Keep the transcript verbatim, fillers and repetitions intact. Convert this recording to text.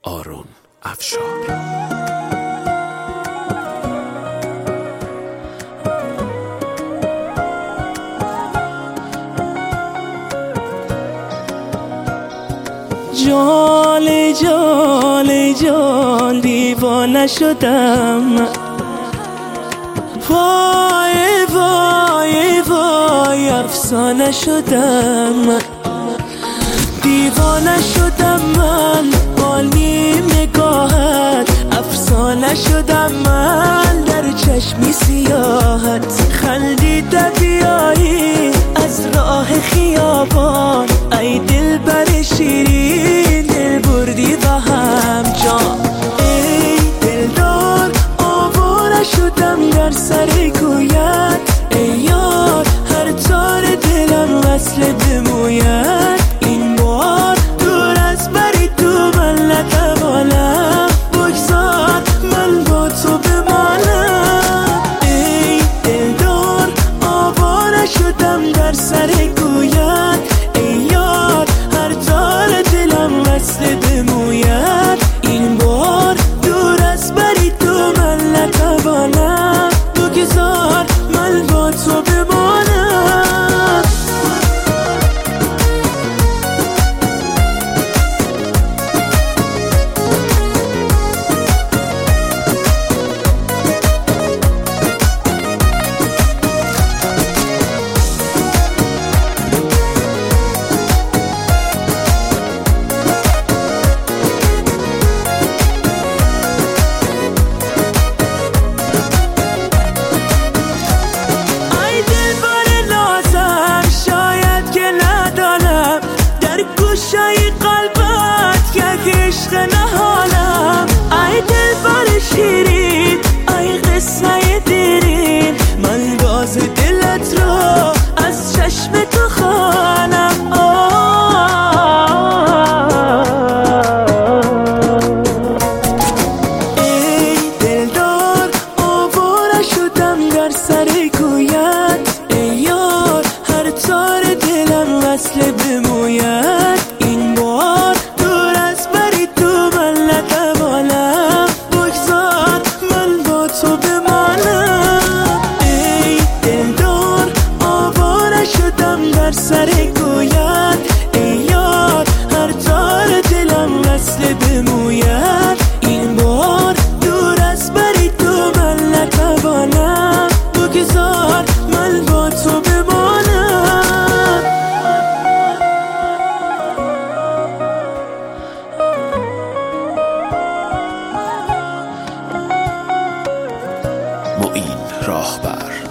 آرون افشار. جال جال جال دیوانه شدم، وای وای وای افسانه شدم، دیوانه شدم من با نیم نگاهت، افسانه شدم من در چشمی سیاحت، خندیده بیایی از راه خیابان، ای دل بر شیرین دل بردی و هم جان، ای دلدار آواره شدم در سر کویت، ای یار هر تار دلم وصل بموید، این بار دور از بری تو من نتوانم، بگذار من با تو بمانم، ای دلدار آواره شدم در سر کویت، ای یار هر تار دلم وصل بموید، این بار دور از بری تو من نتوانم، بگذار من با تو بمانم. گوشه قلبت یک عشق نهالم، ای دل بر شیرین ای قصه دیرین، من راز دلت رو از چشم تو خوانم، ای دلدار آواره شدم در سر کویت، ای یار هر تار دلم وصل بموید، این بار دور از بری تو من نتوانم، بگذار من با تو بمانم، ای دلدار آواره شدم در سر کویت، ای یار هر تار دلم وصل بموید، این بار دور از بری تو من نتوانم، بگذار من با تو بمانم. معین راهبر.